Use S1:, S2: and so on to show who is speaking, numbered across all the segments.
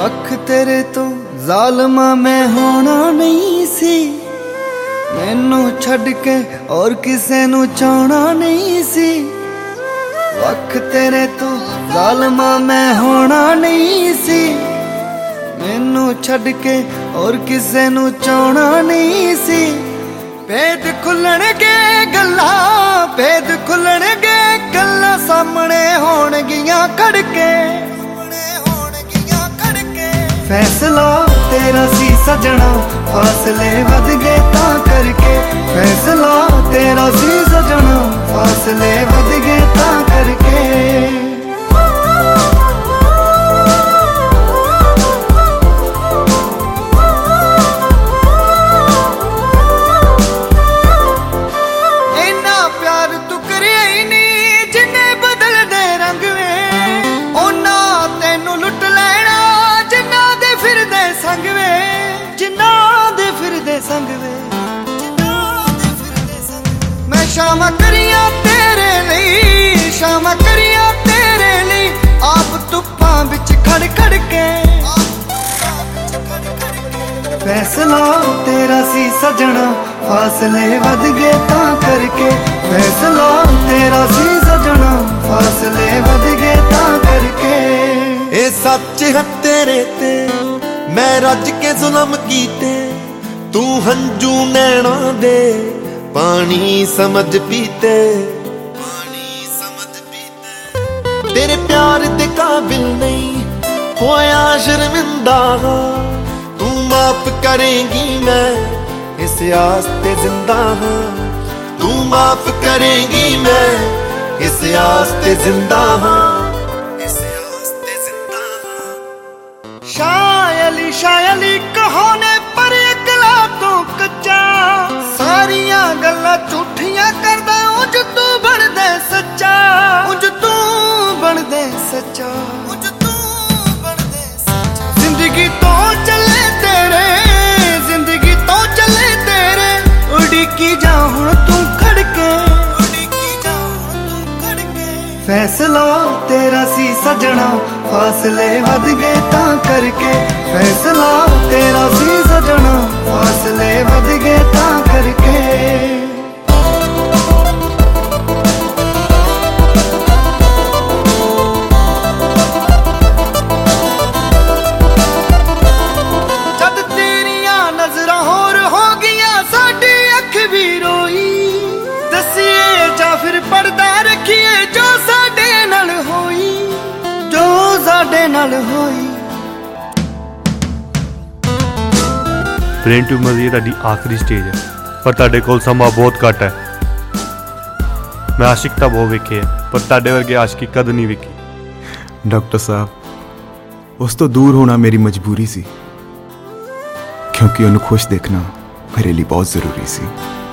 S1: वख तेरे तो जालमा मैं होना नहीं सी, मैनू छड़ के और किसे नू चाहना नहीं सी। वख तेरे तो जालमा मैं होना नहीं सी, मैनू छड़ के और किसे नू चाहना नहीं सी। भेद खुलणगे गल्लां, भेद खुलणगे गल्लां सामने होणगियां खड़के। फैसला तेरा सी सजना, फासले वध गए तां करके। फैसला तेरा सी सजना, फासले वध गए तां करके। मैं शामा करिया तेरे लिए, शामा करिया तेरे लिए, आप धुप्पां विच खड़ खड़ के। फैसला तेरा सी सजना, फासले वध गए तां करके। फैसला तेरा सी सजना, फासले वध गए तां करके।
S2: ए सच है तेरे ते मैं रज के जुल्म कीते, तू हंजू नैना दे पानी समझ पीते। तेरे प्यार दे काबिल नहीं होया शर्मिंदा, तू माफ करेंगी मैं इस आस ते जिंदा हाँ। तू माफ करेंगी मैं इस आस ते जिंदा हाँ।
S1: शायली कहो ने पर अकला तो कच्चा, सारियां गल्लां झूठियां करदा उंज तू बन दे सच्चा। उंज तू बन दे सच्चा, उंज तू बन दे सच्चा। जिंदगी तो चले तेरे, जिंदगी तो चले तेरे, उड़की जा हुण तू खड़के। फैसला तेरा सी सजना, फासले वध गए तां करके। फैसला तेरा सी सजना, फासले वध गए तां करके। जद तेरियां नजरां होर हो गईयां, साडी अख भी रोई। दसिए जा फिर पर्दा रखिए जो साडे नाल होई, जो साडे नाल होई।
S3: ब्रेन ट्यूमर ਦੀ ਤੁਹਾਡੀ ਆਖਰੀ ਸਟੇਜ ਹੈ, ਪਰ ਤੁਹਾਡੇ ਕੋਲ ਸਮਾਂ ਬਹੁਤ ਘੱਟ ਹੈ। ਮੈਂ ਆਸ਼ਿਕ ਤਾਂ ਬਹੁਤ ਵੇਖੇ ਹੈ, ਪਰ ਤੁਹਾਡੇ ਵਰਗੇ ਆਸ਼ਕੀ ਕਦ ਨਹੀਂ ਵੇਖੀ।
S4: डॉक्टर साहब उस तो दूर होना मेरी मजबूरी सी, क्योंकि उन्हें खुश देखना मेरे लिए बहुत ज़रूरी सी।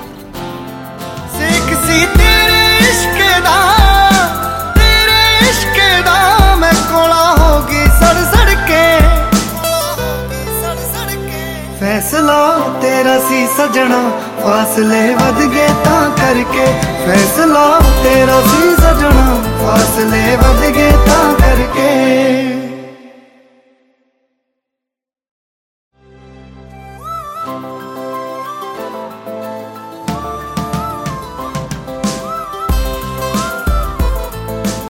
S1: सीख सी तेरे इश्क दा, तेरे इश्क दा मैं कोला होगी सड़ सड़ के। फैसला तेरा सी सजना, फासले वध गए तां करके। फैसला तेरा सी सजना, फासले वध गए तां करके।